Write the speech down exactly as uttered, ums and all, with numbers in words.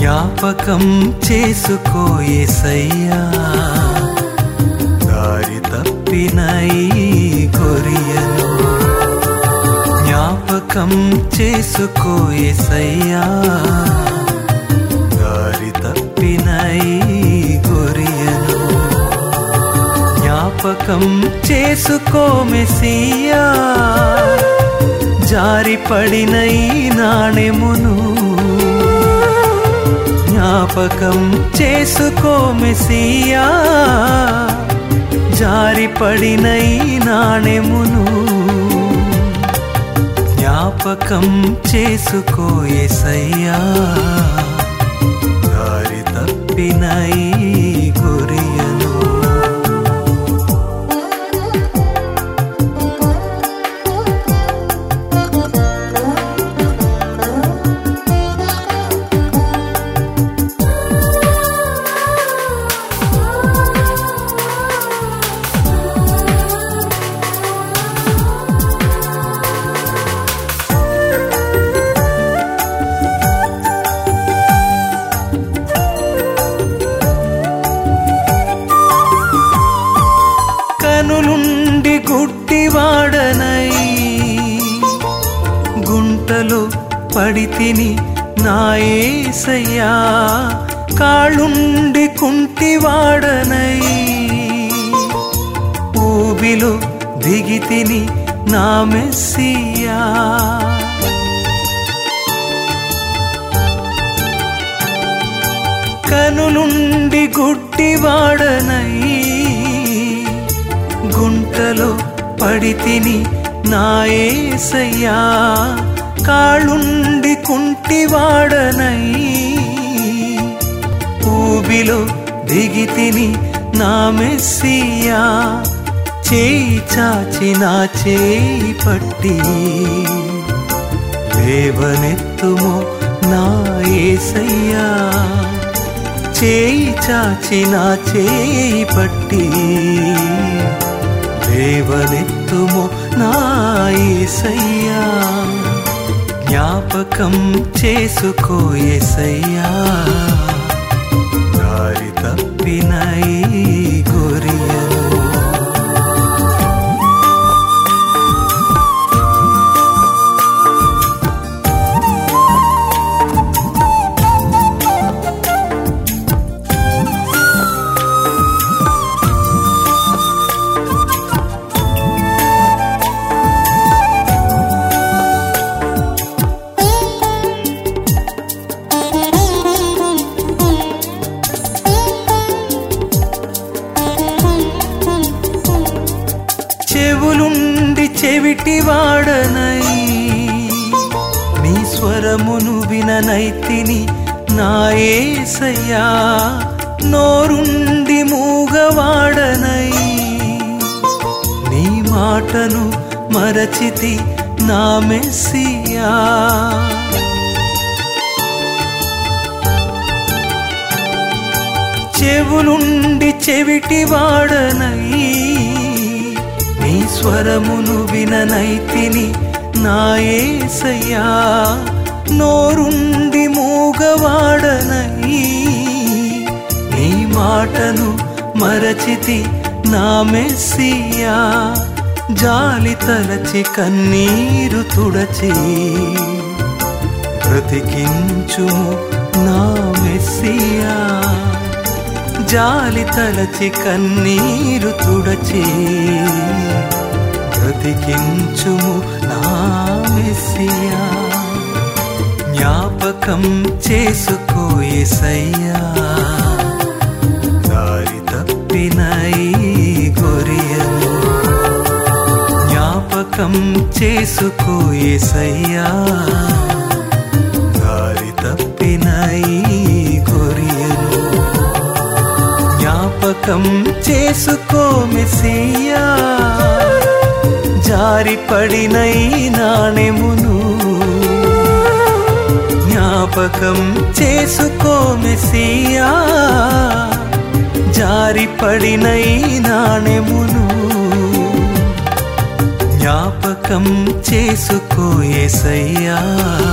జ్ఞాపకం చేసుకో యేసయ్యా, దారి తప్పిన ఈ గొరియను జ్ఞాపకం చేసుకో యేసయ్యా, దారి తప్పిన ఈ గొరియను జ్ఞాపకం చేసుకో మెస్సియా, జారిపడిన ఈ నాణెమును జ్ఞాపకం చేసుకో మెస్సియా, జారిపడిన ఈ నాణెమును జ్ఞాపకం చేసుకో యేసయ్యా, దారి తప్పిన ఈ గొరియను కనులుండి గుడ్డివాడనై గుంటలో పడితిని నా యేసయ్యా, కాళ్ళుండి కుంటివాడనై ఊబిలో దిగితిని నా మెస్సియా, కనులుండి గుడ్డివాడనై గుంటలో పడితిని నా యేసయ్యా, కాళ్ళుండి కుంటివాడనై ఊబిలో దిగితిని నా మెస్సియా, చేయి చాచి నా చేయి పట్టి లేవనెత్తుమో నా యేసయ్యా, చేయి చాచి నా చేయి పట్టి లేవనెత్తుమో నా యేసయ్యా, జ్ఞాపకం చేసుకో యేసయ్యా, దారి తప్పిన ఈ గొరియను చెవులుండి చెవిటివాడనై నీ స్వరమును విననైతిని నా యేసయ్యా, నోరుండి మూగవాడనై నీ మాటను మరచితి నా మెస్సియా, చెవులుండి చెవిటివాడనై నీ స్వరమును విననైతిని నా యేసయ్యా, నోరుండి మూగవాడనై నీ మాటను మరచితి నా మెస్సియా, జాలి తలచి కన్నీరు తుడచి బ్రతికించుము నా మెస్సియా, జాలి తలచి కన్నీరు తుడచి బ్రతికించుము నా మెస్సియా, జ్ఞాపకం చేసుకో యేసయ్యా, దారి తప్పిన ఈ గొరియను జ్ఞాపకం చేసుకో యేసయ్యా, దారి తప్పిన ఈ గొరియను జ్ఞాపకం చేసుకో మెస్సియా, జారిపడిన ఈ నాణెమును జ్ఞాపకం చేసుకో మెస్సియా, జారిపడిన ఈ నాణెమును జ్ఞాపకం చేసుకో యేసయ్యా.